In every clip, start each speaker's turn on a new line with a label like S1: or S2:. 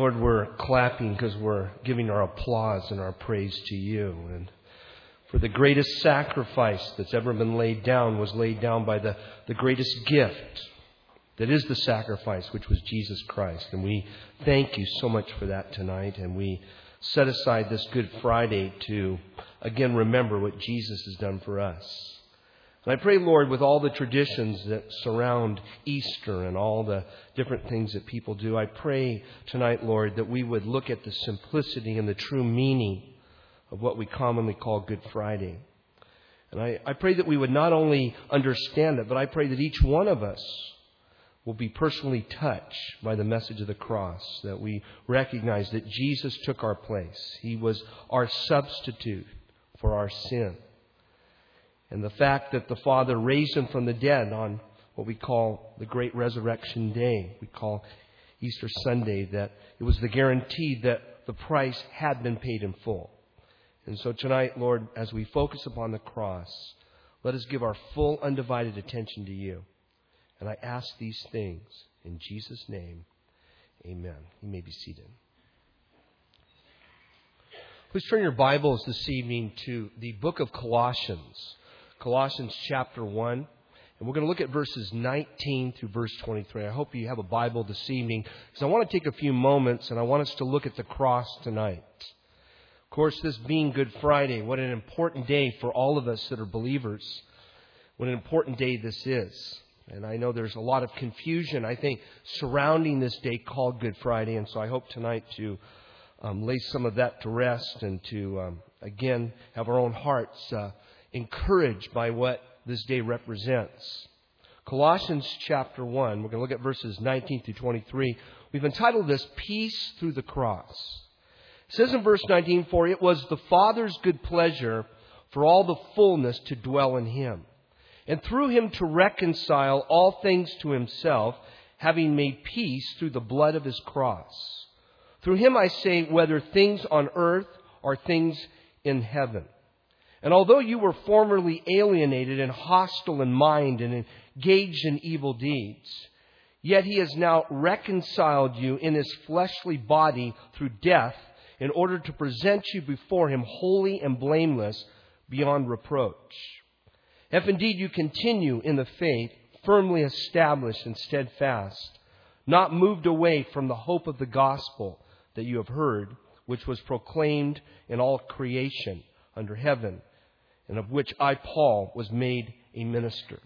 S1: Lord, we're clapping because we're giving our applause and our praise to you. And for the greatest sacrifice that's ever been laid down was laid down by the greatest gift that is the sacrifice, which was Jesus Christ. And we thank you so much for that tonight. And we set aside this Good Friday to, again, remember what Jesus has done for us. And I pray, Lord, with all the traditions that surround Easter and all the different things that people do, I pray tonight, Lord, that we would look at the simplicity and the true meaning of what we commonly call Good Friday. And I pray that we would not only understand it, but I pray that each one of us will be personally touched by the message of the cross, that we recognize that Jesus took our place. He was our substitute for our sin. And the fact that the Father raised Him from the dead on what we call the Great Resurrection Day, we call Easter Sunday, that it was the guarantee that the price had been paid in full. And so tonight, Lord, as we focus upon the cross, let us give our full undivided attention to you. And I ask these things in Jesus' name. Amen. You may be seated. Please turn your Bibles this evening to the book of Colossians. Colossians chapter 1. And we're going to look at verses 19 through verse 23. I hope you have a Bible this evening, because I want to take a few moments and I want us to look at the cross tonight. Of course, this being Good Friday, what an important day for all of us that are believers. What an important day this is. And I know there's a lot of confusion, I think, surrounding this day called Good Friday. And so I hope tonight to lay some of that to rest and to, again, have our own hearts encouraged by what this day represents. Colossians chapter 1, we're going to look at verses 19 through 23. We've entitled this, Peace Through the Cross. It says in verse 19, For it was the Father's good pleasure for all the fullness to dwell in Him, and through Him to reconcile all things to Himself, having made peace through the blood of His cross. Through Him, I say, whether things on earth or things in heaven. And although you were formerly alienated and hostile in mind and engaged in evil deeds, yet He has now reconciled you in His fleshly body through death, in order to present you before Him holy and blameless beyond reproach. If indeed you continue in the faith, firmly established and steadfast, not moved away from the hope of the gospel that you have heard, which was proclaimed in all creation under heaven, and of which I, Paul, was made a minister.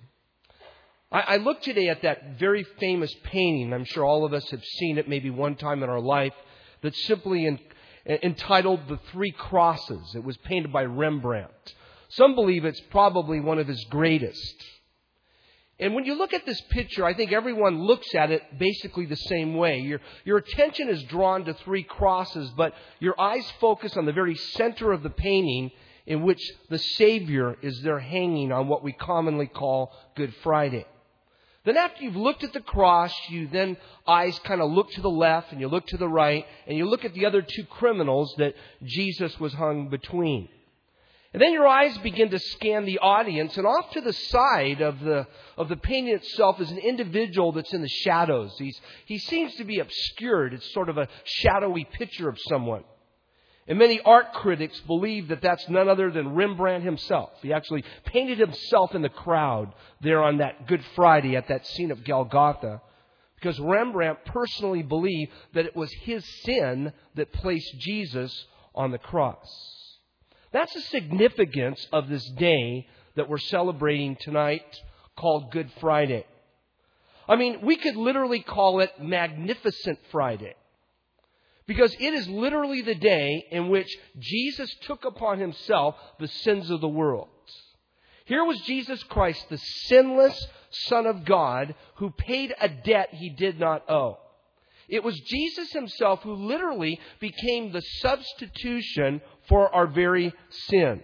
S1: I look today at that very famous painting. I'm sure all of us have seen it maybe one time in our life, that's simply entitled The Three Crosses. It was painted by Rembrandt. Some believe it's probably one of his greatest. And when you look at this picture, I think everyone looks at it basically the same way. Your attention is drawn to three crosses, but your eyes focus on the very center of the painting, in which the Savior is there hanging on what we commonly call Good Friday. Then after you've looked at the cross, you then eyes kind of look to the left and you look to the right, and you look at the other two criminals that Jesus was hung between. And then your eyes begin to scan the audience, and off to the side of the painting itself is an individual that's in the shadows. He seems to be obscured. It's sort of a shadowy picture of someone. And many art critics believe that that's none other than Rembrandt himself. He actually painted himself in the crowd there on that Good Friday at that scene of Golgotha, because Rembrandt personally believed that it was his sin that placed Jesus on the cross. That's the significance of this day that we're celebrating tonight, called Good Friday. I mean, we could literally call it Magnificent Friday, because it is literally the day in which Jesus took upon Himself the sins of the world. Here was Jesus Christ, the sinless Son of God, who paid a debt He did not owe. It was Jesus Himself who literally became the substitution for our very sins.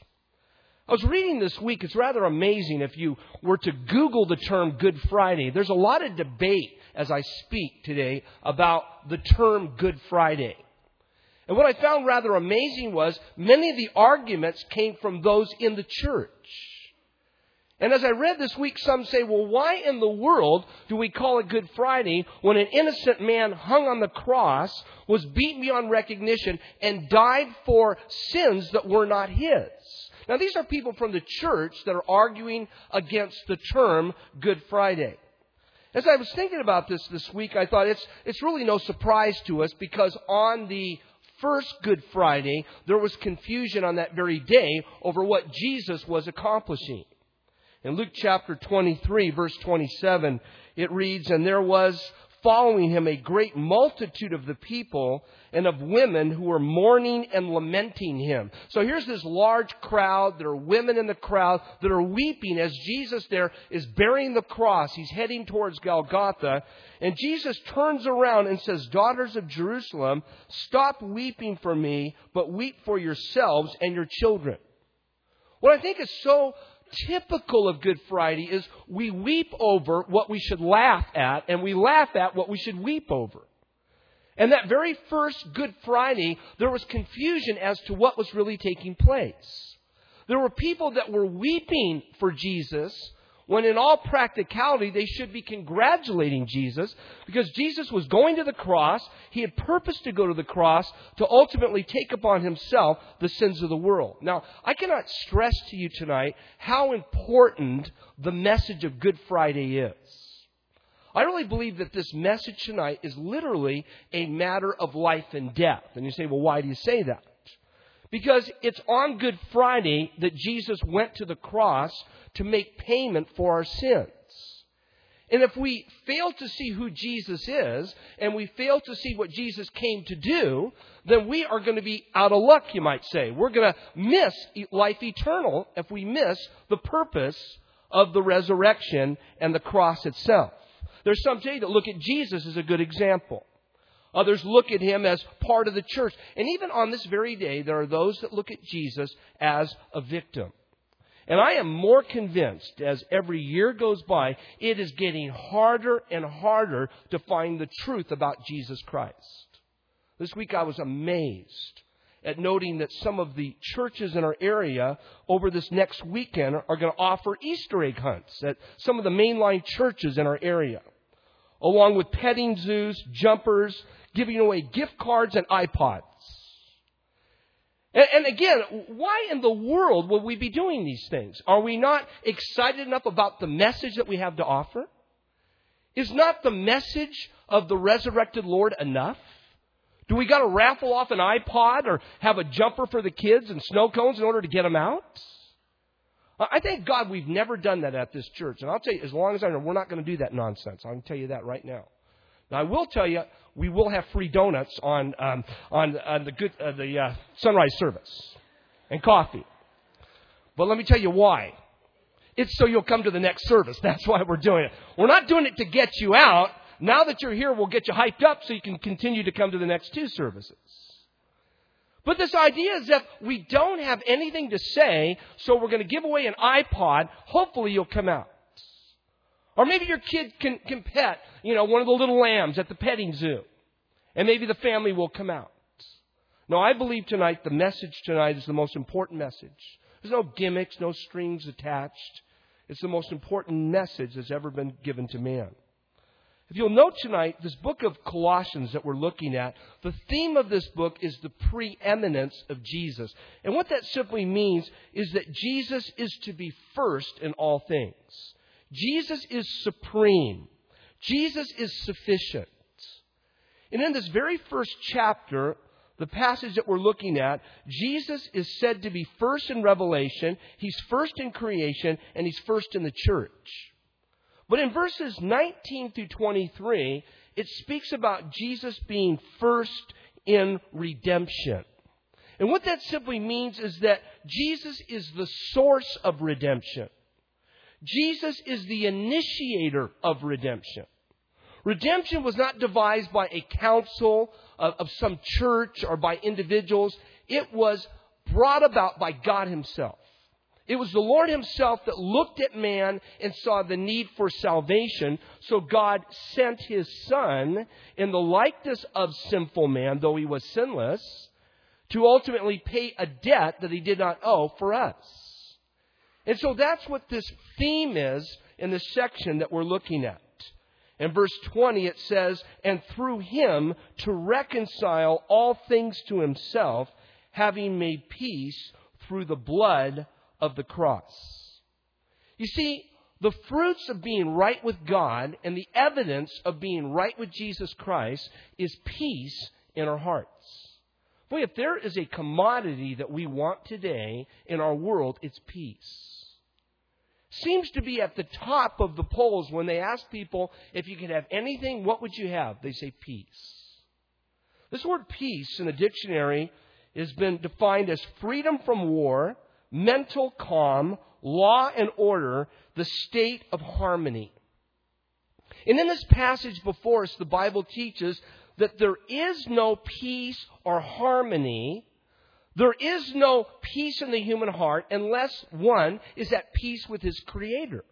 S1: I was reading this week, it's rather amazing if you were to Google the term Good Friday. There's a lot of debate as I speak today about the term Good Friday. And what I found rather amazing was many of the arguments came from those in the church. And as I read this week, some say, well, why in the world do we call it Good Friday when an innocent man hung on the cross, was beaten beyond recognition, and died for sins that were not his? Now, these are people from the church that are arguing against the term Good Friday. As I was thinking about this week, I thought it's really no surprise to us, because on the first Good Friday, there was confusion on that very day over what Jesus was accomplishing. In Luke chapter 23, verse 27, it reads, "And there was following him a great multitude of the people and of women who were mourning and lamenting him." So here's this large crowd. There are women in the crowd that are weeping as Jesus there is bearing the cross. He's heading towards Golgotha. And Jesus turns around and says, "Daughters of Jerusalem, stop weeping for me, but weep for yourselves and your children." What I think is so typical of Good Friday is we weep over what we should laugh at, and we laugh at what we should weep over. And that very first Good Friday, there was confusion as to what was really taking place. There were people that were weeping for Jesus, when in all practicality, they should be congratulating Jesus, because Jesus was going to the cross. He had purposed to go to the cross to ultimately take upon himself the sins of the world. Now, I cannot stress to you tonight how important the message of Good Friday is. I really believe that this message tonight is literally a matter of life and death. And you say, well, why do you say that? Because it's on Good Friday that Jesus went to the cross to make payment for our sins. And if we fail to see who Jesus is, and we fail to see what Jesus came to do, then we are going to be out of luck, you might say. We're going to miss life eternal if we miss the purpose of the resurrection and the cross itself. There's some today that look at Jesus as a good example. Others look at him as part of the church. And even on this very day, there are those that look at Jesus as a victim. And I am more convinced as every year goes by, it is getting harder and harder to find the truth about Jesus Christ. This week I was amazed at noting that some of the churches in our area over this next weekend are going to offer Easter egg hunts at some of the mainline churches in our area, along with petting zoos, jumpers, giving away gift cards and iPods. And again, why in the world would we be doing these things? Are we not excited enough about the message that we have to offer? Is not the message of the resurrected Lord enough? Do we got to raffle off an iPod or have a jumper for the kids and snow cones in order to get them out? I thank God we've never done that at this church. And I'll tell you, as long as I know, we're not going to do that nonsense. I can tell you that right now. Now, I will tell you, we will have free donuts on the sunrise service and coffee. But let me tell you why. It's so you'll come to the next service. That's why we're doing it. We're not doing it to get you out. Now that you're here, we'll get you hyped up so you can continue to come to the next two services. But this idea is that we don't have anything to say, so we're going to give away an iPod. Hopefully you'll come out. Or maybe your kid can pet, one of the little lambs at the petting zoo. And maybe the family will come out. No, I believe tonight, the message tonight is the most important message. There's no gimmicks, no strings attached. It's the most important message that's ever been given to man. If you'll note tonight, this book of Colossians that we're looking at, the theme of this book is the preeminence of Jesus. And what that simply means is that Jesus is to be first in all things. Jesus is supreme. Jesus is sufficient. And in this very first chapter, the passage that we're looking at, Jesus is said to be first in Revelation, He's first in creation, and He's first in the church. But in verses 19 through 23, it speaks about Jesus being first in redemption. And what that simply means is that Jesus is the source of redemption. Jesus is the initiator of redemption. Redemption was not devised by a council of some church or by individuals. It was brought about by God Himself. It was the Lord Himself that looked at man and saw the need for salvation. So God sent His Son in the likeness of sinful man, though He was sinless, to ultimately pay a debt that He did not owe for us. And so that's what this theme is in this section that we're looking at. In verse 20 it says, and through Him to reconcile all things to Himself, having made peace through the blood of the cross. You see, the fruits of being right with God and the evidence of being right with Jesus Christ is peace in our hearts. Boy, if there is a commodity that we want today in our world, it's peace. Seems to be at the top of the polls when they ask people, if you could have anything, what would you have? They say peace. This word peace in the dictionary has been defined as freedom from war, mental calm, law and order, the state of harmony. And in this passage before us, the Bible teaches that there is no peace or harmony. There is no peace in the human heart unless one is at peace with his Creator.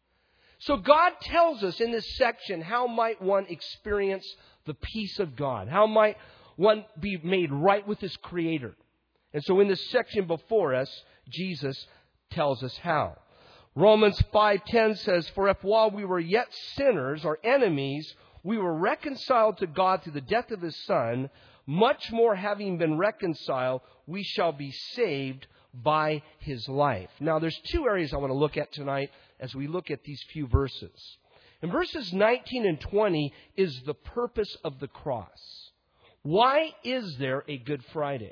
S1: So God tells us in this section, how might one experience the peace of God? How might one be made right with his Creator? And so in this section before us, Jesus tells us how. Romans 5:10 says, for if while we were yet sinners or enemies, we were reconciled to God through the death of His Son, much more having been reconciled, we shall be saved by His life. Now, there's two areas I want to look at tonight as we look at these few verses. In verses 19 and 20 is the purpose of the cross. Why is there a Good Friday?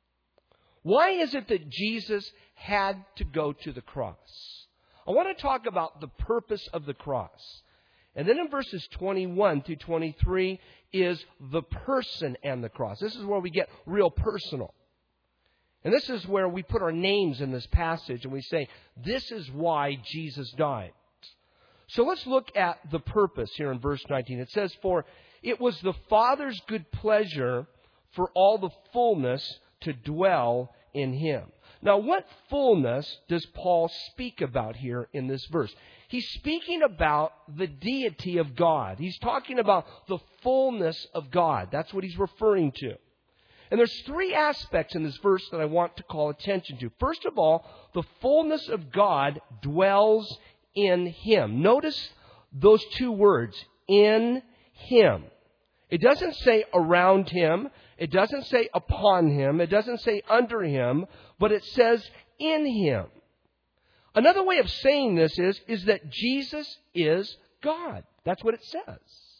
S1: Why is it that Jesus had to go to the cross? I want to talk about the purpose of the cross. And then in verses 21 through 23 is the person and the cross. This is where we get real personal. And this is where we put our names in this passage and we say, this is why Jesus died. So let's look at the purpose here in verse 19. It says, for it was the Father's good pleasure for all the fullness to dwell in Him. Now, what fullness does Paul speak about here in this verse? He's speaking about the deity of God. He's talking about the fullness of God. That's what he's referring to. And there's three aspects in this verse that I want to call attention to. First of all, the fullness of God dwells in Him. Notice those two words, in Him. It doesn't say around Him. It doesn't say upon Him. It doesn't say under Him. But it says in Him. Another way of saying this is that Jesus is God. That's what it says.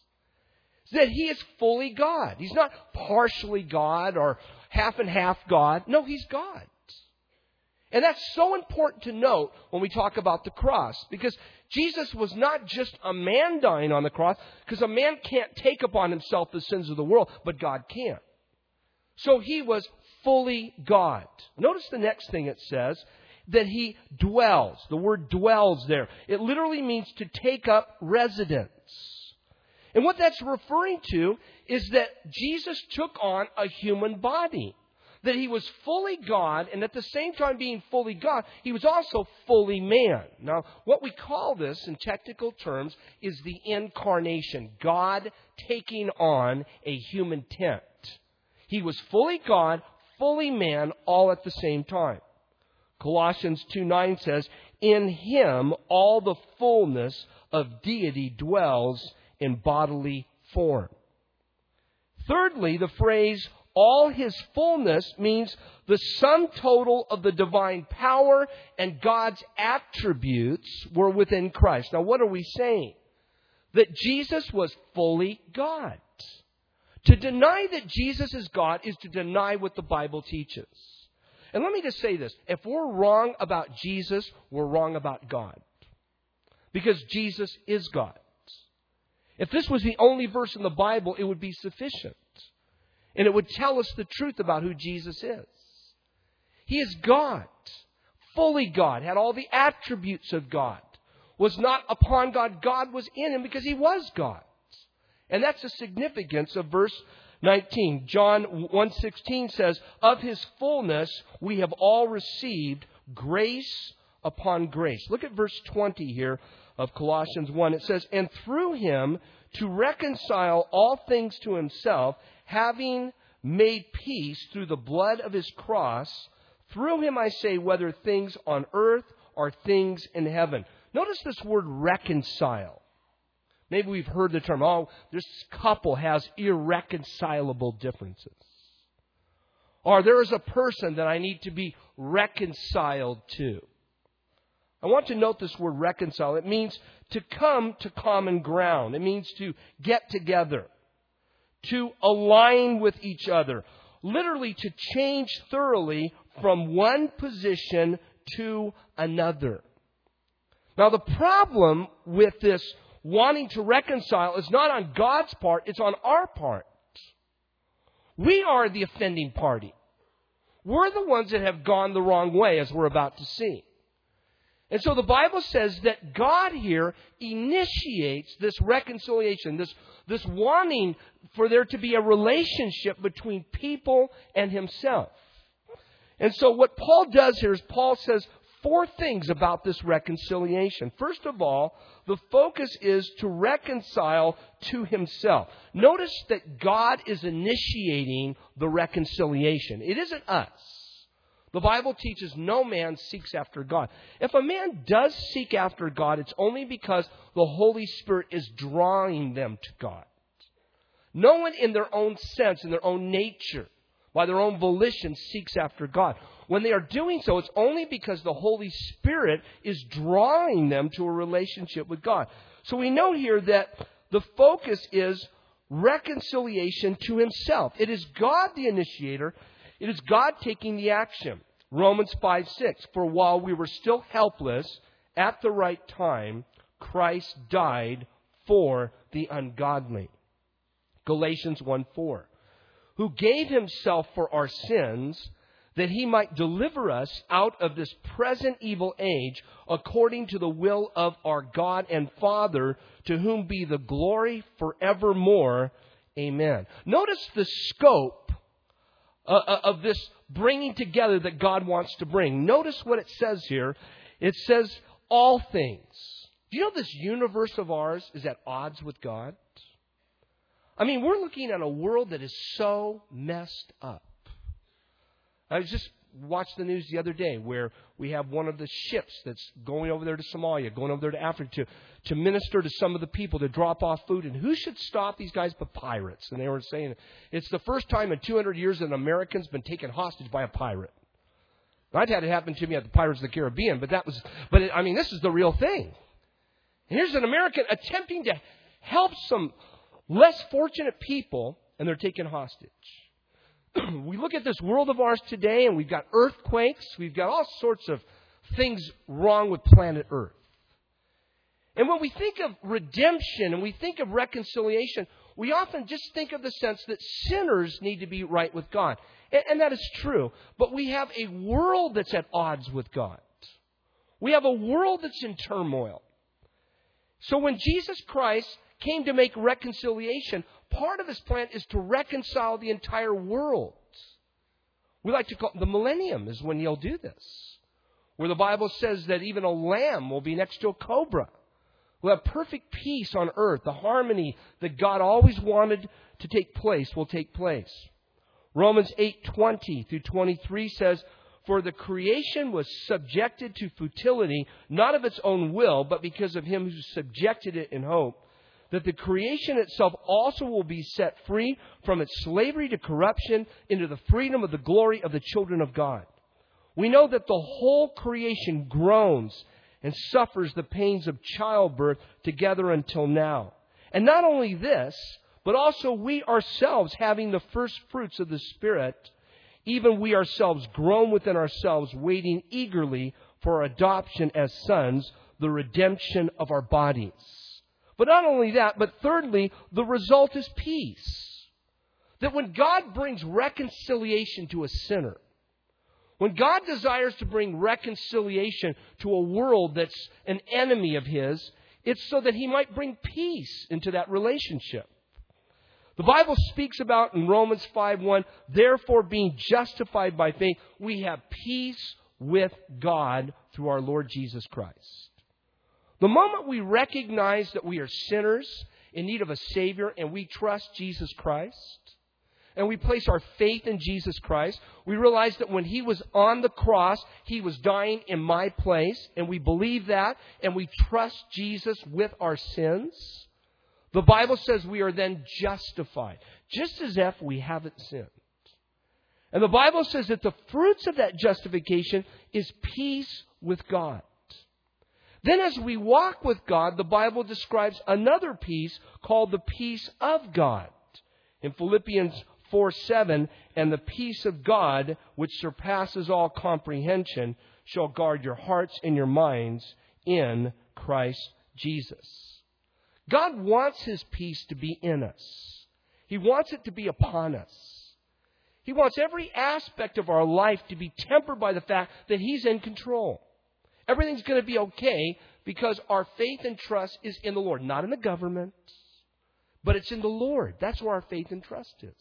S1: It's that He is fully God. He's not partially God or half and half God. No, He's God. And that's so important to note when we talk about the cross. Because Jesus was not just a man dying on the cross. Because a man can't take upon himself the sins of the world. But God can. So He was fully God. Notice the next thing it says. That He dwells. The word dwells there. It literally means to take up residence. And what that's referring to is that Jesus took on a human body. That He was fully God, and at the same time being fully God, He was also fully man. Now, what we call this in technical terms is the incarnation. God taking on a human tent. He was fully God, fully man, all at the same time. Colossians 2:9 says, in Him all the fullness of deity dwells in bodily form. Thirdly, the phrase, all His fullness means the sum total of the divine power and God's attributes were within Christ. Now, what are we saying? That Jesus was fully God. To deny that Jesus is God is to deny what the Bible teaches. And let me just say this. If we're wrong about Jesus, we're wrong about God. Because Jesus is God. If this was the only verse in the Bible, it would be sufficient. And it would tell us the truth about who Jesus is. He is God. Fully God. Had all the attributes of God. Was not upon God. God was in Him because He was God. And that's the significance of verse 19. John 1:16 says, of His fullness we have all received grace upon grace. Look at verse 20 here of Colossians 1. It says, and through Him to reconcile all things to Himself, having made peace through the blood of His cross, through Him I say, whether things on earth are things in heaven. Notice this word reconcile. Maybe we've heard the term, oh, this couple has irreconcilable differences. Or there is a person that I need to be reconciled to. I want to note this word reconcile. It means to come to common ground. It means to get together, to align with each other. Literally to change thoroughly from one position to another. Now the problem with this wanting to reconcile is not on God's part, it's on our part. We are the offending party. We're the ones that have gone the wrong way, as we're about to see. And so the Bible says that God here initiates this reconciliation, this wanting for there to be a relationship between people and Himself. And so what Paul does here is Paul says 4 things about this reconciliation. First of all, the focus is to reconcile to Himself. Notice that God is initiating the reconciliation. It isn't us. The Bible teaches no man seeks after God. If a man does seek after God, it's only because the Holy Spirit is drawing them to God. No one in their own sense, in their own nature, by their own volition, seeks after God. When they are doing so, it's only because the Holy Spirit is drawing them to a relationship with God. So we know here that the focus is reconciliation to Himself. It is God the initiator. It is God taking the action. Romans 5:6, for while we were still helpless, at the right time, Christ died for the ungodly. Galatians 1:4, who gave Himself for our sins, that He might deliver us out of this present evil age, according to the will of our God and Father, to whom be the glory forevermore. Amen. Notice the scope of this bringing together that God wants to bring. Notice what it says here. It says all things. Do you know this universe of ours is at odds with God? I mean, we're looking at a world that is so messed up. I just watched the news the other day where we have one of the ships that's going over there to Somalia, going over there to Africa to minister to some of the people, to drop off food. And who should stop these guys but pirates? And they were saying it's the first time in 200 years that an American's been taken hostage by a pirate. I'd had it happen to me at the Pirates of the Caribbean, but this is the real thing. And here's an American attempting to help some less fortunate people, and they're taken hostage. We look at this world of ours today, and we've got earthquakes. We've got all sorts of things wrong with planet Earth. And when we think of redemption and we think of reconciliation, we often just think of the sense that sinners need to be right with God. And that is true. But we have a world that's at odds with God. We have a world that's in turmoil. So when Jesus Christ came to make reconciliation, part of His plan is to reconcile the entire world. We like to call it the millennium is when He'll do this. Where the Bible says that even a lamb will be next to a cobra. We'll have perfect peace on earth. The harmony that God always wanted to take place will take place. Romans 8:20 through 23 says, for the creation was subjected to futility, not of its own will, but because of Him who subjected it in hope, that the creation itself also will be set free from its slavery to corruption into the freedom of the glory of the children of God. We know that the whole creation groans and suffers the pains of childbirth together until now. And not only this, but also we ourselves, having the first fruits of the Spirit, even we ourselves groan within ourselves, waiting eagerly for our adoption as sons, the redemption of our bodies. But not only that, but thirdly, the result is peace. That when God brings reconciliation to a sinner, when God desires to bring reconciliation to a world that's an enemy of His, it's so that He might bring peace into that relationship. The Bible speaks about in Romans 5:1, therefore being justified by faith, we have peace with God through our Lord Jesus Christ. The moment we recognize that we are sinners in need of a Savior and we trust Jesus Christ, and we place our faith in Jesus Christ, we realize that when He was on the cross, He was dying in my place, and we believe that, and we trust Jesus with our sins, the Bible says we are then justified, just as if we haven't sinned. And the Bible says that the fruits of that justification is peace with God. Then as we walk with God, the Bible describes another peace called the peace of God. In Philippians 4:7, and the peace of God, which surpasses all comprehension, shall guard your hearts and your minds in Christ Jesus. God wants His peace to be in us. He wants it to be upon us. He wants every aspect of our life to be tempered by the fact that He's in control. Everything's going to be okay because our faith and trust is in the Lord. Not in the government, but it's in the Lord. That's where our faith and trust is.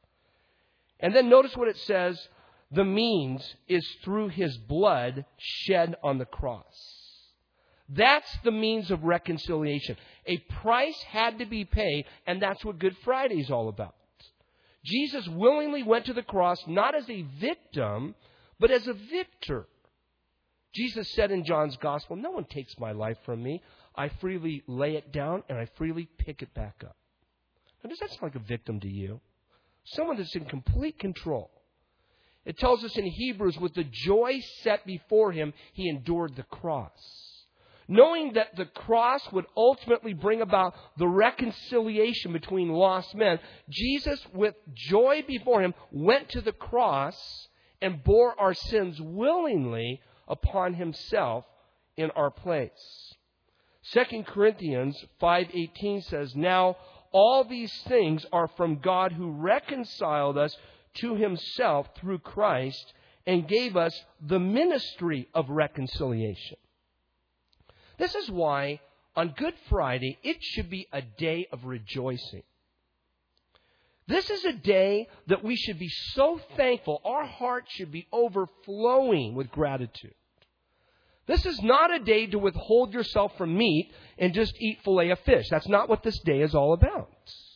S1: And then notice what it says. The means is through His blood shed on the cross. That's the means of reconciliation. A price had to be paid, and that's what Good Friday is all about. Jesus willingly went to the cross not as a victim, but as a victor. Jesus said in John's Gospel, no one takes my life from me. I freely lay it down and I freely pick it back up. Now, does that sound like a victim to you? Someone that's in complete control. It tells us in Hebrews, with the joy set before Him, He endured the cross. Knowing that the cross would ultimately bring about the reconciliation between lost men, Jesus, with joy before Him, went to the cross and bore our sins willingly upon Himself in our place. 2 Corinthians 5:18 says, now all these things are from God, who reconciled us to Himself through Christ and gave us the ministry of reconciliation. This is why on Good Friday it should be a day of rejoicing. This is a day that we should be so thankful. Our hearts should be overflowing with gratitude. This is not a day to withhold yourself from meat and just eat filet of fish. That's not what this day is all about.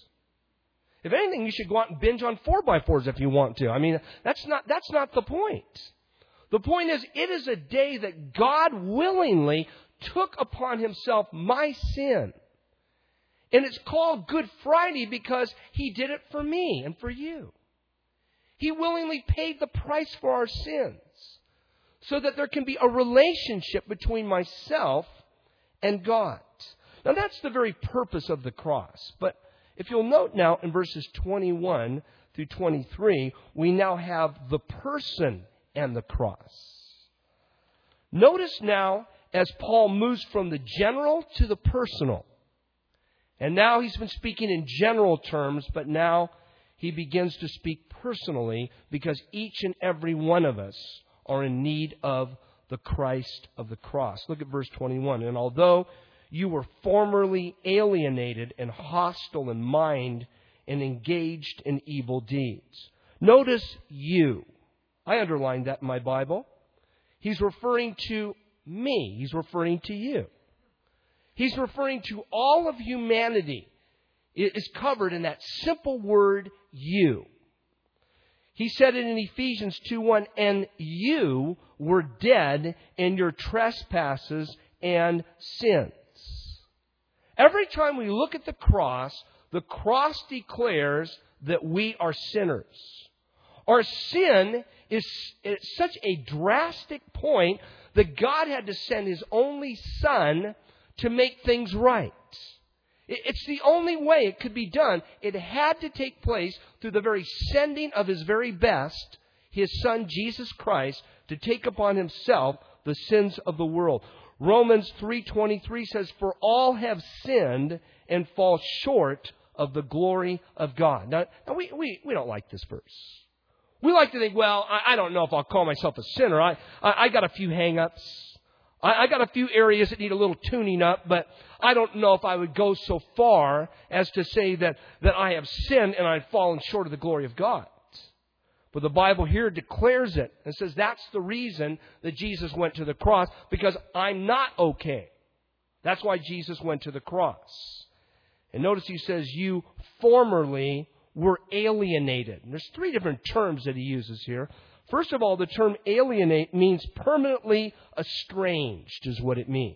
S1: If anything, you should go out and binge on 4x4s if you want to. I mean, that's not the point. The point is, it is a day that God willingly took upon Himself my sin. And it's called Good Friday because He did it for me and for you. He willingly paid the price for our sins so that there can be a relationship between myself and God. Now, that's the very purpose of the cross. But if you'll note now in verses 21 through 23, we now have the person and the cross. Notice now as Paul moves from the general to the personal. And now he's been speaking in general terms, but now he begins to speak personally because each and every one of us are in need of the Christ of the cross. Look at verse 21. And although you were formerly alienated and hostile in mind and engaged in evil deeds. Notice you. I underlined that in my Bible. He's referring to me. He's referring to you. He's referring to all of humanity. It is covered in that simple word, you. He said it in Ephesians 2:1, and you were dead in your trespasses and sins. Every time we look at the cross declares that we are sinners. Our sin is at such a drastic point that God had to send His only Son to make things right. It's the only way it could be done. It had to take place through the very sending of His very best, His Son Jesus Christ, to take upon Himself the sins of the world. Romans 3:23 says, for all have sinned and fall short of the glory of God. Now we don't like this verse. We like to think, well, I don't know if I'll call myself a sinner. I got a few hang-ups. I got a few areas that need a little tuning up, but I don't know if I would go so far as to say that I have sinned and I've fallen short of the glory of God. But the Bible here declares it and says that's the reason that Jesus went to the cross, because I'm not okay. That's why Jesus went to the cross. And notice He says, you formerly were alienated. And there's three different terms that he uses here. First of all, the term alienate means permanently estranged is what it means.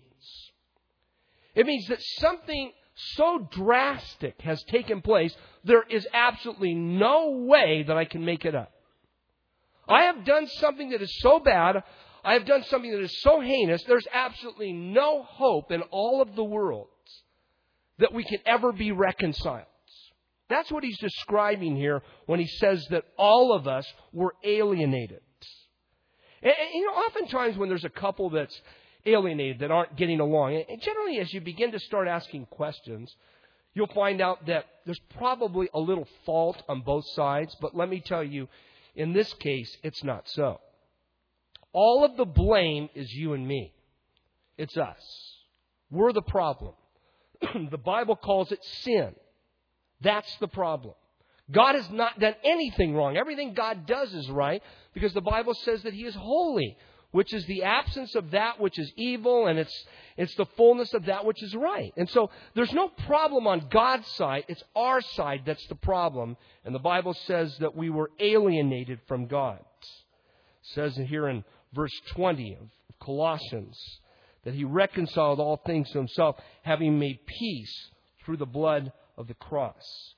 S1: It means that something so drastic has taken place, there is absolutely no way that I can make it up. I have done something that is so bad, I have done something that is so heinous, there's absolutely no hope in all of the world that we can ever be reconciled. That's what he's describing here when he says that all of us were alienated. And oftentimes when there's a couple that's alienated, that aren't getting along, and generally as you begin to start asking questions, you'll find out that there's probably a little fault on both sides. But let me tell you, in this case, it's not so. All of the blame is you and me. It's us. We're the problem. The Bible calls it sin. That's the problem. God has not done anything wrong. Everything God does is right because the Bible says that He is holy, which is the absence of that which is evil, and it's the fullness of that which is right. And so there's no problem on God's side. It's our side that's the problem. And the Bible says that we were alienated from God. It says here in verse 20 of Colossians that He reconciled all things to Himself, having made peace through the blood of the cross.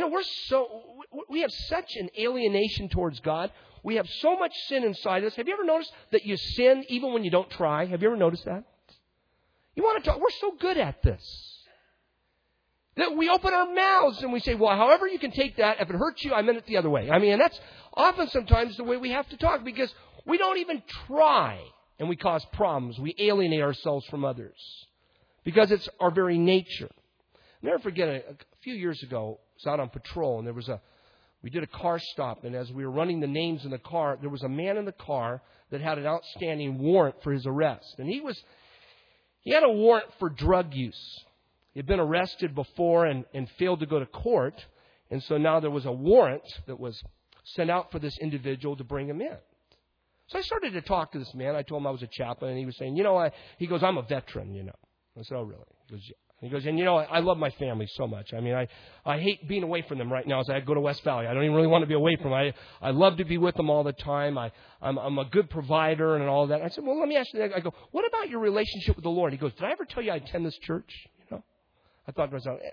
S1: We have such an alienation towards God. We have so much sin inside us. Have you ever noticed that you sin even when you don't try? Have you ever noticed that? You want to talk? We're so good at this that we open our mouths and we say, well, however you can take that, if it hurts you, I meant it the other way. And that's often sometimes the way we have to talk because we don't even try and we cause problems. We alienate ourselves from others because it's our very nature. I'll never forget, a few years ago, I was out on patrol and we did a car stop, and as we were running the names in the car, there was a man in the car that had an outstanding warrant for his arrest. And he had a warrant for drug use. He had been arrested before and failed to go to court. And so now there was a warrant that was sent out for this individual to bring him in. So I started to talk to this man. I told him I was a chaplain, and he was saying, he goes, I'm a veteran, I said, oh, really? He goes, yeah. He goes, and I love my family so much. I hate being away from them right now as I go to West Valley. I don't even really want to be away from them. I love to be with them all the time. I'm a good provider and all that. I said, well, let me ask you that. I go, what about your relationship with the Lord? He goes, did I ever tell you I attend this church? I thought to myself,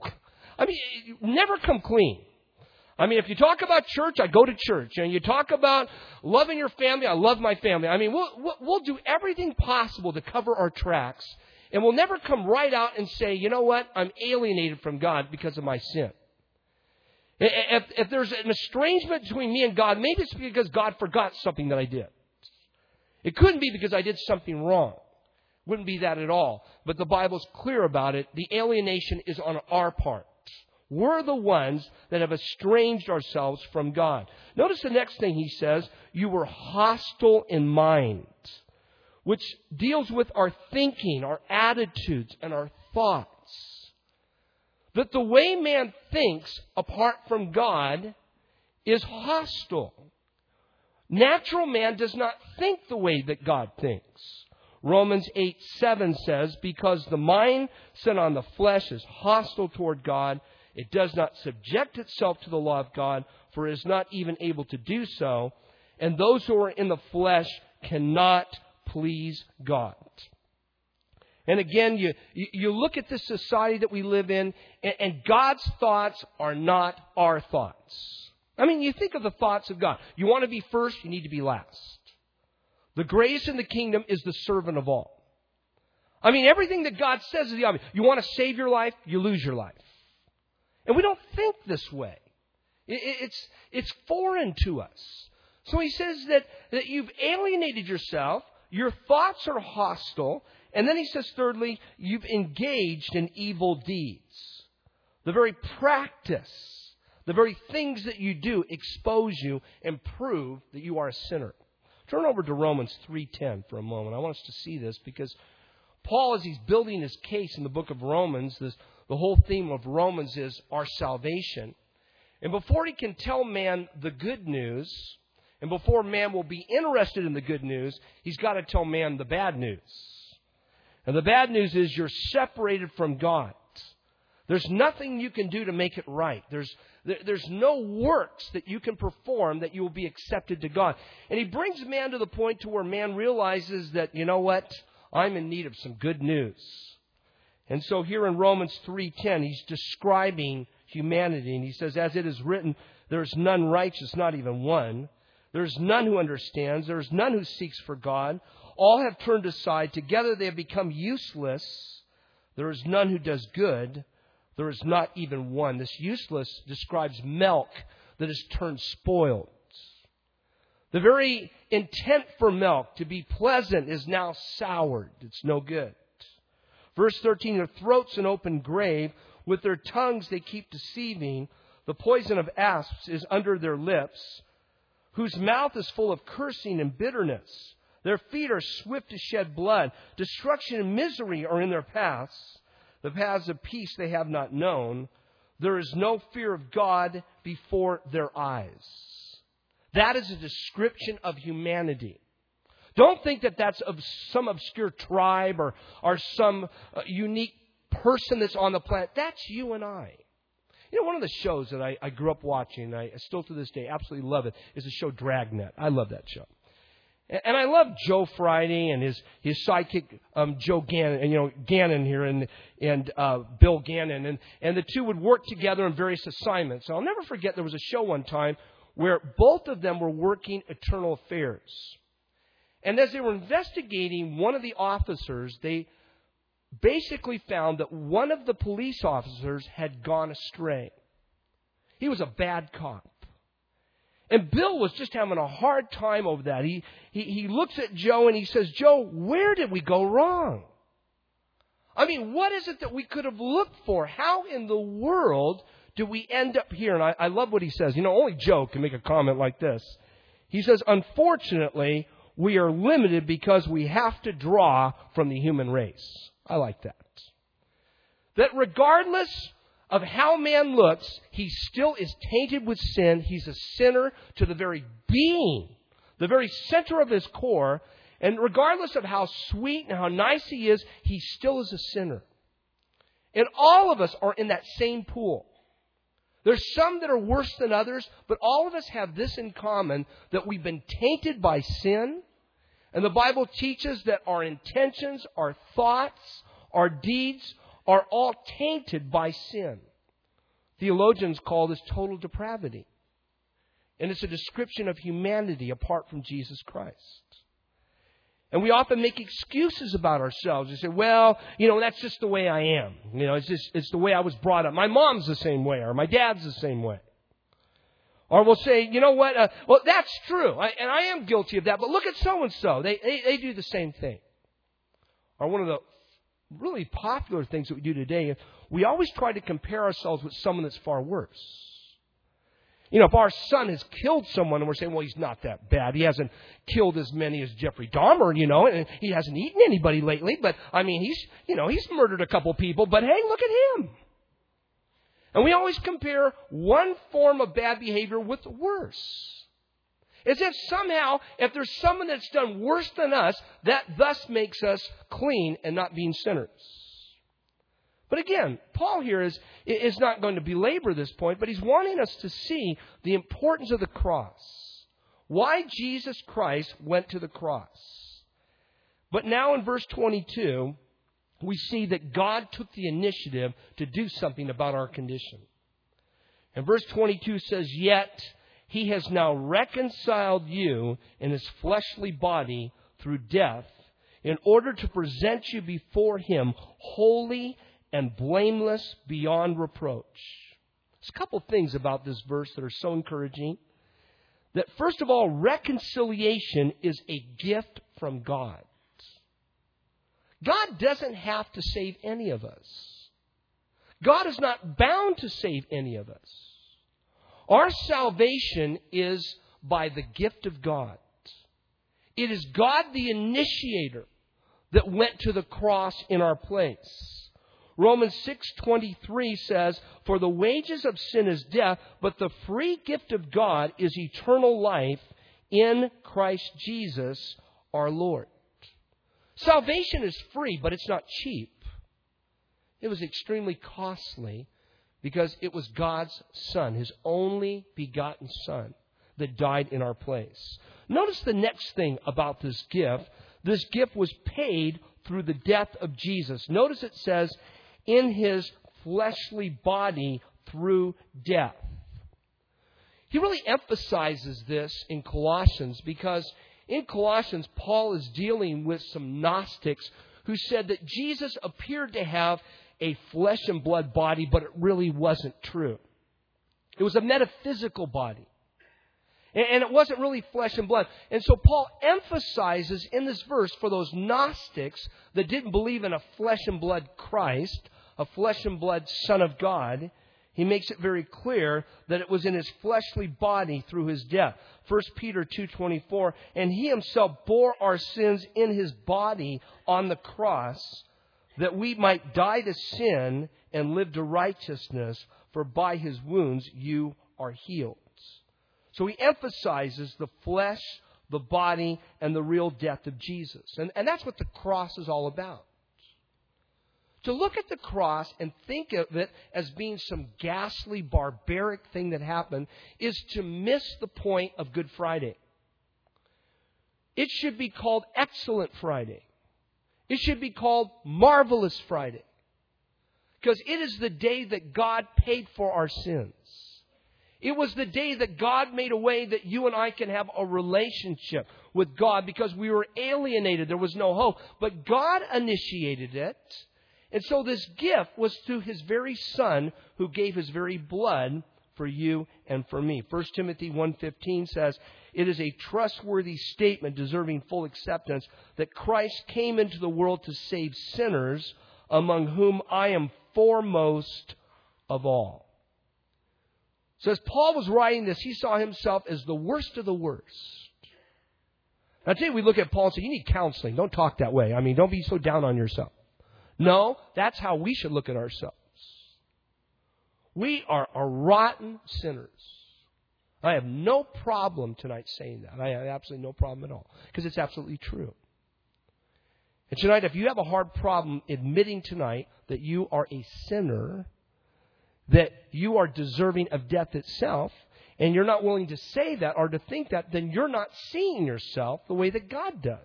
S1: never come clean. If you talk about church, I go to church. And you talk about loving your family, I love my family. We'll do everything possible to cover our tracks. And we'll never come right out and say, you know what, I'm alienated from God because of my sin. If there's an estrangement between me and God, maybe it's because God forgot something that I did. It couldn't be because I did something wrong. Wouldn't be that at all. But the Bible's clear about it. The alienation is on our part. We're the ones that have estranged ourselves from God. Notice the next thing he says, you were hostile in mind, which deals with our thinking, our attitudes, and our thoughts. That the way man thinks apart from God is hostile. Natural man does not think the way that God thinks. Romans 8:7 says, because the mind set on the flesh is hostile toward God, it does not subject itself to the law of God, for it is not even able to do so. And those who are in the flesh cannot please God. And again, you look at this society that we live in, and God's thoughts are not our thoughts. You think of the thoughts of God. You want to be first, you need to be last. The greatest in the kingdom is the servant of all. Everything that God says is the obvious. You want to save your life, you lose your life. And we don't think this way. It's foreign to us. So he says that you've alienated yourself, your thoughts are hostile, and then he says, thirdly, you've engaged in evil deeds. The very practice, the very things that you do expose you and prove that you are a sinner. Turn over to Romans 3:10 for a moment. I want us to see this because Paul, as he's building his case in the book of Romans, the whole theme of Romans is our salvation. And before he can tell man the good news, and before man will be interested in the good news, he's got to tell man the bad news. And the bad news is you're separated from God. There's nothing you can do to make it right. There's no works that you can perform that you will be accepted to God. And He brings man to the point to where man realizes that, you know what? I'm in need of some good news. And so here in Romans 3:10, He's describing humanity. And He says, as it is written, there is none righteous, not even one. There is none who understands. There is none who seeks for God. All have turned aside. Together they have become useless. There is none who does good. There is not even one. This useless describes milk that has turned spoiled. The very intent for milk to be pleasant is now soured. It's no good. Verse 13, their throat's an open grave. With their tongues they keep deceiving. The poison of asps is under their lips, whose mouth is full of cursing and bitterness. Their feet are swift to shed blood. Destruction and misery are in their paths. The paths of peace they have not known. There is no fear of God before their eyes. That is a description of humanity. Don't think that that's of some obscure tribe or some unique person that's on the planet. That's you and I. You know, one of the shows that I grew up watching, I still to this day absolutely love it, is the show Dragnet. I love that show. And I love Joe Friday and his sidekick, Joe Gannon, and, Gannon here and Bill Gannon. And the two would work together in various assignments. So I'll never forget there was a show one time where both of them were working internal affairs. And as they were investigating one of the officers, they basically found that one of the police officers had gone astray. He was a bad cop. And Bill was just having a hard time over that. He looks at Joe and he says, Joe, where did we go wrong? I mean, what is it that we could have looked for? How in the world do we end up here? And I love what he says. You know, only Joe can make a comment like this. He says, unfortunately, we are limited because we have to draw from the human race. I like that. That regardless of how man looks, he still is tainted with sin. He's a sinner to the very being, the very center of his core. And regardless of how sweet and how nice he is, he still is a sinner. And all of us are in that same pool. There's some that are worse than others, but all of us have this in common, that we've been tainted by sin. And the Bible teaches that our intentions, our thoughts, our deeds are all tainted by sin. Theologians call this total depravity. And it's a description of humanity apart from Jesus Christ. And we often make excuses about ourselves. We say, well, that's just the way I am. It's the way I was brought up. My mom's the same way, or my dad's the same way. Or we'll say, you know what, well, that's true. And I am guilty of that, but look at so-and-so. They do the same thing. Or one of the really popular things that we do today, we always try to compare ourselves with someone that's far worse. If our son has killed someone and we're saying, well, he's not that bad. He hasn't killed as many as Jeffrey Dahmer, and he hasn't eaten anybody lately. But, he's murdered a couple people. But, hey, look at him. And we always compare one form of bad behavior with worse. As if somehow, if there's someone that's done worse than us, that thus makes us clean and not being sinners. But again, Paul here is not going to belabor this point, but he's wanting us to see the importance of the cross. Why Jesus Christ went to the cross. But now in verse 22, we see that God took the initiative to do something about our condition. And verse 22 says, yet he has now reconciled you in his fleshly body through death in order to present you before him holy and blameless beyond reproach. There's a couple things about this verse that are so encouraging. That first of all, reconciliation is a gift from God. God doesn't have to save any of us. God is not bound to save any of us. Our salvation is by the gift of God. It is God the initiator that went to the cross in our place. Romans 6:23 says, for the wages of sin is death, but the free gift of God is eternal life in Christ Jesus our Lord. Salvation is free, but it's not cheap. It was extremely costly because it was God's Son, His only begotten Son, that died in our place. Notice the next thing about this gift. This gift was paid through the death of Jesus. Notice it says, in His fleshly body through death. He really emphasizes this in Colossians because in Colossians, Paul is dealing with some Gnostics who said that Jesus appeared to have a flesh and blood body, but it really wasn't true. It was a metaphysical body. And it wasn't really flesh and blood. And so Paul emphasizes in this verse for those Gnostics that didn't believe in a flesh and blood Christ, a flesh and blood Son of God, he makes it very clear that it was in His fleshly body through His death. 1 Peter 2:24, and He Himself bore our sins in His body on the cross, that we might die to sin and live to righteousness, for by His wounds you are healed. So he emphasizes the flesh, the body, and the real death of Jesus. And that's what the cross is all about. To look at the cross and think of it as being some ghastly, barbaric thing that happened is to miss the point of Good Friday. It should be called Excellent Friday. It should be called Marvelous Friday. Because it is the day that God paid for our sins. It was the day that God made a way that you and I can have a relationship with God because we were alienated. There was no hope. But God initiated it. And so this gift was through His very Son who gave His very blood for you and for me. 1 Timothy 1:15 says, it is a trustworthy statement deserving full acceptance that Christ came into the world to save sinners, among whom I am foremost of all. So as Paul was writing this, he saw himself as the worst of the worst. Now today we look at Paul and say, you need counseling. Don't talk that way. I mean, don't be so down on yourself. No, that's how we should look at ourselves. We are rotten sinners. I have no problem tonight saying that. I have absolutely no problem at all. Because it's absolutely true. And tonight, if you have a hard problem admitting tonight that you are a sinner, that you are deserving of death itself, and you're not willing to say that or to think that, then you're not seeing yourself the way that God does.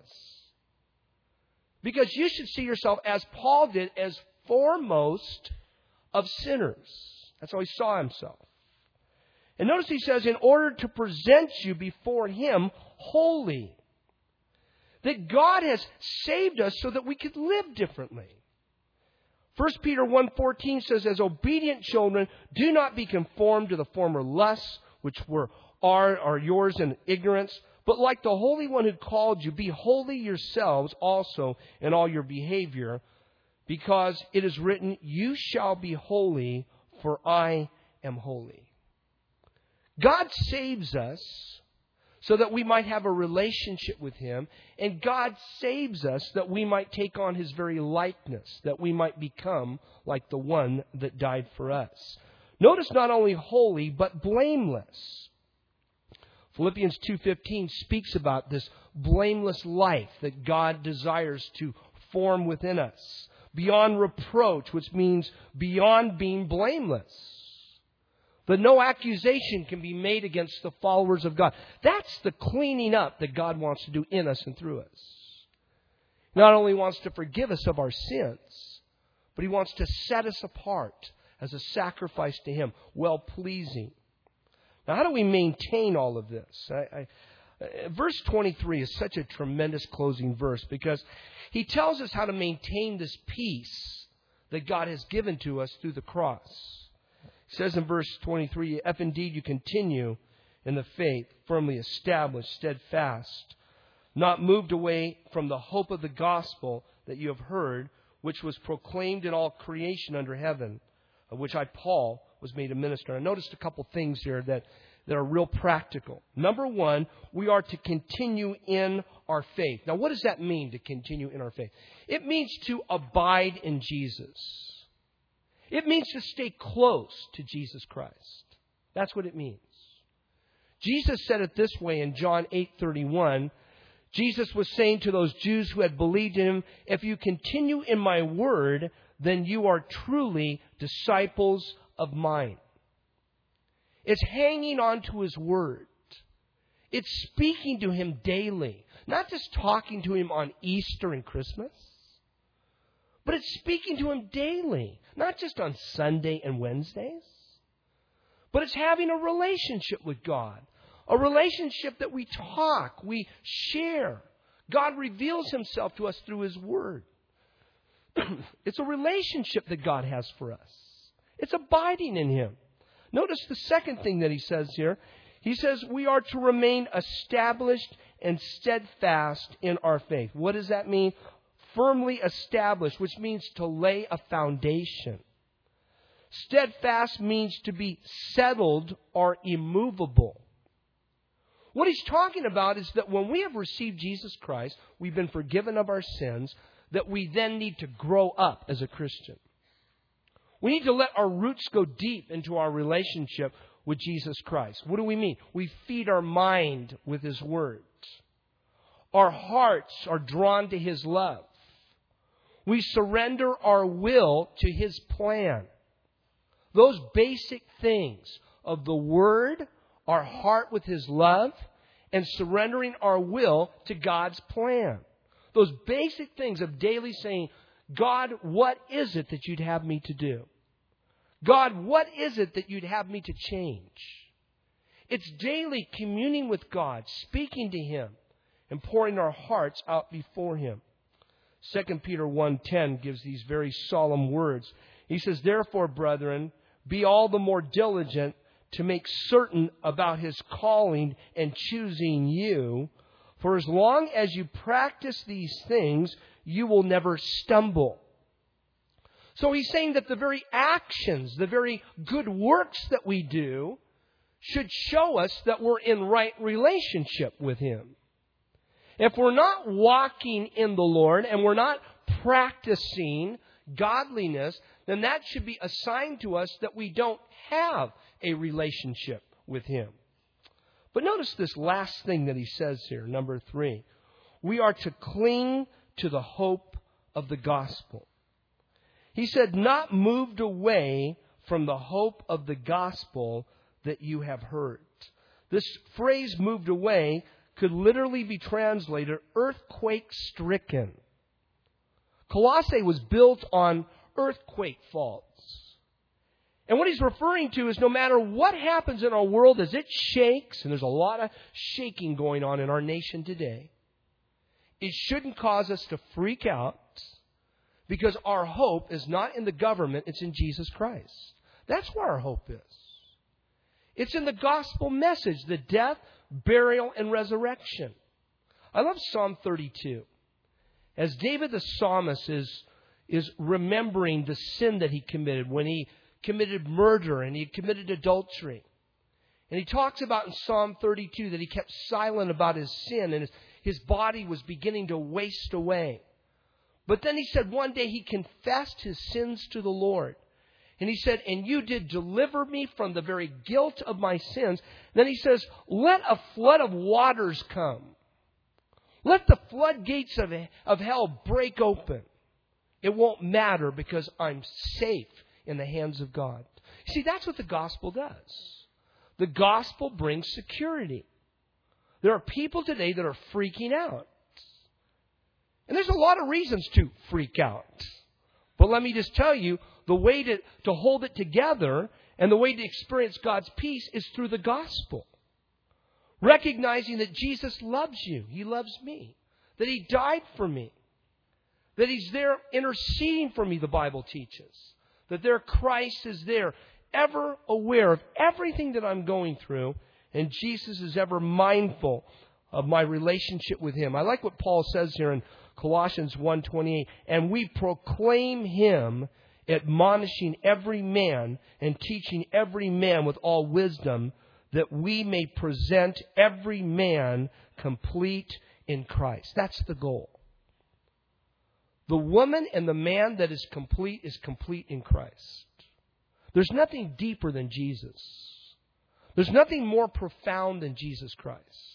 S1: Because you should see yourself, as Paul did, as foremost of sinners. That's how he saw himself. And notice he says, in order to present you before Him holy. That God has saved us so that we could live differently. 1 Peter 1:14 says, as obedient children, do not be conformed to the former lusts, which are yours in ignorance, but like the Holy One who called you, be holy yourselves also in all your behavior, because it is written, you shall be holy, for I am holy. God saves us so that we might have a relationship with Him, and God saves us that we might take on His very likeness, that we might become like the one that died for us. Notice not only holy, but blameless. Philippians 2:15 speaks about this blameless life that God desires to form within us. Beyond reproach, which means beyond being blameless. That no accusation can be made against the followers of God. That's the cleaning up that God wants to do in us and through us. He not only wants to forgive us of our sins, but He wants to set us apart as a sacrifice to Him, well-pleasing. Now, how do we maintain all of this? Verse 23 is such a tremendous closing verse because he tells us how to maintain this peace that God has given to us through the cross. It says in verse 23, if indeed you continue in the faith, firmly established, steadfast, not moved away from the hope of the gospel that you have heard, which was proclaimed in all creation under heaven, of which I, Paul, was made a minister. I noticed a couple things here that are real practical. Number one, we are to continue in our faith. Now, what does that mean, to continue in our faith? It means to abide in Jesus. It means to stay close to Jesus Christ. That's what it means. Jesus said it this way in John 8:31. Jesus was saying to those Jews who had believed in Him, if you continue in my word, then you are truly disciples of mine. It's hanging on to His word. It's speaking to Him daily. Not just talking to Him on Easter and Christmas, but it's speaking to Him daily. Not just on Sunday and Wednesdays, but it's having a relationship with God. A relationship that we talk, we share. God reveals Himself to us through His Word. It's a relationship that God has for us. It's abiding in Him. Notice the second thing that He says here. He says we are to remain established and steadfast in our faith. What does that mean? Firmly established, which means to lay a foundation. Steadfast means to be settled or immovable. What he's talking about is that when we have received Jesus Christ, we've been forgiven of our sins, that we then need to grow up as a Christian. We need to let our roots go deep into our relationship with Jesus Christ. What do we mean? We feed our mind with His Word. Our hearts are drawn to His love. We surrender our will to His plan. Those basic things of the Word, our heart with His love, and surrendering our will to God's plan. Those basic things of daily saying, God, what is it that you'd have me to do? God, what is it that you'd have me to change? It's daily communing with God, speaking to Him, and pouring our hearts out before Him. 2 Peter 1:10 gives these very solemn words. He says, therefore, brethren, be all the more diligent to make certain about His calling and choosing you. For as long as you practice these things, you will never stumble. So he's saying that the very actions, the very good works that we do should show us that we're in right relationship with Him. If we're not walking in the Lord and we're not practicing godliness, then that should be a sign to us that we don't have a relationship with Him. But notice this last thing that he says here, number 3. We are to cling to the hope of the gospel. He said, not moved away from the hope of the gospel that you have heard. This phrase, moved away, could literally be translated earthquake stricken. Colossae was built on earthquake faults. And what he's referring to is no matter what happens in our world as it shakes, and there's a lot of shaking going on in our nation today, it shouldn't cause us to freak out because our hope is not in the government, it's in Jesus Christ. That's where our hope is. It's in the gospel message, the death, burial, and resurrection. I love Psalm 32. As David the psalmist is remembering the sin that he committed when he committed murder and he committed adultery. And he talks about in Psalm 32 that he kept silent about his sin and his body was beginning to waste away. But then he said one day he confessed his sins to the Lord. And he said, and you did deliver me from the very guilt of my sins. Then he says, let a flood of waters come. Let the floodgates of hell break open. It won't matter because I'm safe in the hands of God. See, that's what the gospel does. The gospel brings security. There are people today that are freaking out. And there's a lot of reasons to freak out. But let me just tell you, the way to hold it together and the way to experience God's peace is through the gospel. Recognizing that Jesus loves you. He loves me. That He died for me. That He's there interceding for me, the Bible teaches. That there Christ is there, ever aware of everything that I'm going through. And Jesus is ever mindful of my relationship with Him. I like what Paul says here in Colossians 1:28. And we proclaim Him, admonishing every man and teaching every man with all wisdom, that we may present every man complete in Christ. That's the goal. The woman and the man that is complete in Christ. There's nothing deeper than Jesus. There's nothing more profound than Jesus Christ.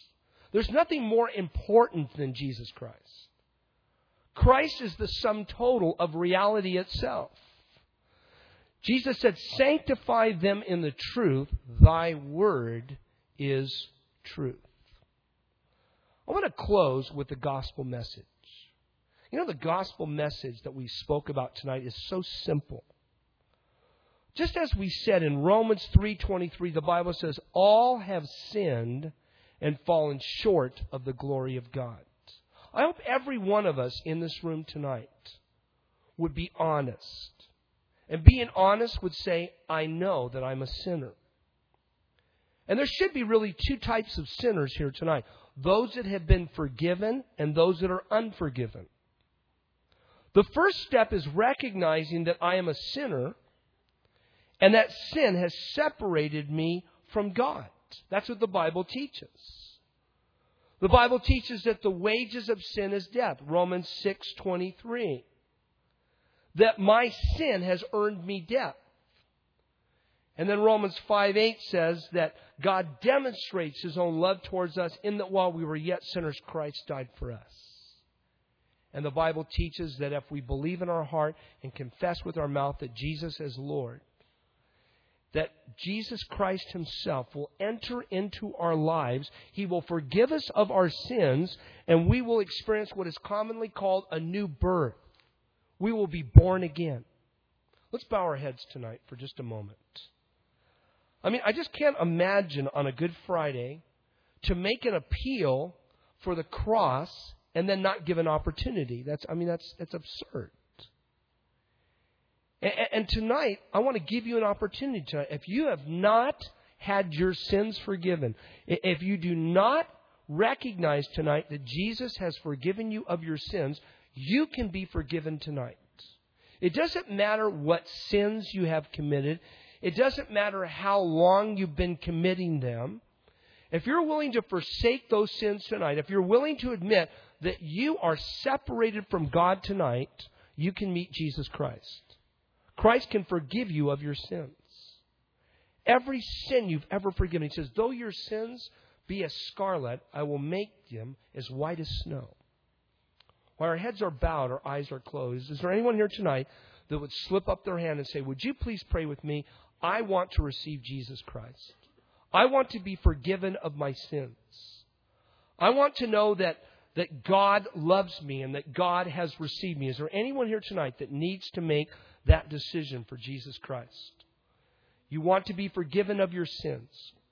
S1: There's nothing more important than Jesus Christ. Christ is the sum total of reality itself. Jesus said, sanctify them in the truth. Thy word is truth. I want to close with the gospel message. You know, the gospel message that we spoke about tonight is so simple. Just as we said in Romans 3:23, the Bible says, all have sinned and fallen short of the glory of God. I hope every one of us in this room tonight would be honest. And being honest would say, I know that I'm a sinner. And there should be really two types of sinners here tonight. Those that have been forgiven and those that are unforgiven. The first step is recognizing that I am a sinner and that sin has separated me from God. That's what the Bible teaches. The Bible teaches that the wages of sin is death. Romans 6:23. That my sin has earned me death. And then Romans 5:8 says that God demonstrates His own love towards us in that while we were yet sinners, Christ died for us. And the Bible teaches that if we believe in our heart and confess with our mouth that Jesus is Lord, that Jesus Christ Himself will enter into our lives. He will forgive us of our sins, and we will experience what is commonly called a new birth. We will be born again. Let's bow our heads tonight for just a moment. I just can't imagine on a Good Friday to make an appeal for the cross and then not give an opportunity. That's absurd. And tonight, I want to give you an opportunity tonight. If you have not had your sins forgiven, if you do not recognize tonight that Jesus has forgiven you of your sins, you can be forgiven tonight. It doesn't matter what sins you have committed. It doesn't matter how long you've been committing them. If you're willing to forsake those sins tonight, if you're willing to admit that you are separated from God tonight, you can meet Jesus Christ. Christ can forgive you of your sins. Every sin you've ever forgiven. He says, though your sins be as scarlet, I will make them as white as snow. While our heads are bowed, our eyes are closed, is there anyone here tonight that would slip up their hand and say, would you please pray with me? I want to receive Jesus Christ. I want to be forgiven of my sins. I want to know that God loves me and that God has received me. Is there anyone here tonight that needs to make that decision for Jesus Christ? You want to be forgiven of your sins.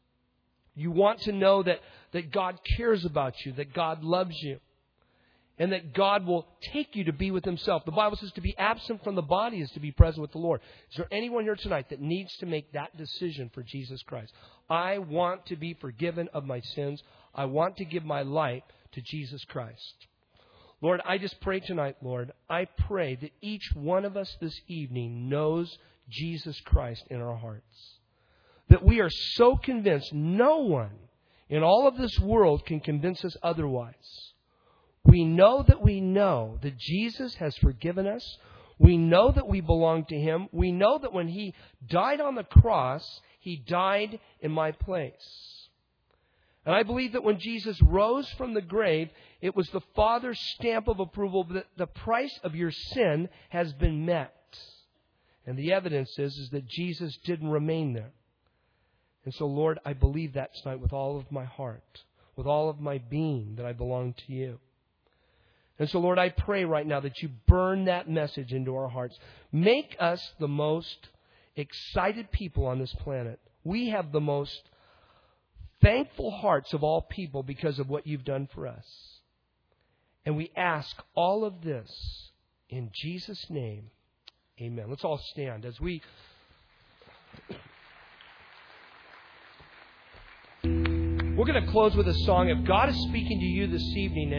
S1: You want to know that God cares about you, that God loves you, and that God will take you to be with Himself. The Bible says to be absent from the body is to be present with the Lord. Is there anyone here tonight that needs to make that decision for Jesus Christ? I want to be forgiven of my sins. I want to give my life to Jesus Christ. Lord, I just pray tonight, Lord, I pray that each one of us this evening knows Jesus Christ in our hearts. That we are so convinced no one in all of this world can convince us otherwise. We know that Jesus has forgiven us. We know that we belong to Him. We know that when He died on the cross, He died in my place. And I believe that when Jesus rose from the grave, it was the Father's stamp of approval that the price of your sin has been met. And the evidence is that Jesus didn't remain there. And so, Lord, I believe that tonight with all of my heart, with all of my being, that I belong to You. And so, Lord, I pray right now that You burn that message into our hearts. Make us the most excited people on this planet. We have the most thankful hearts of all people because of what You've done for us. And we ask all of this in Jesus' name. Amen. Let's all stand as we... We're going to close with a song. If God is speaking to you this evening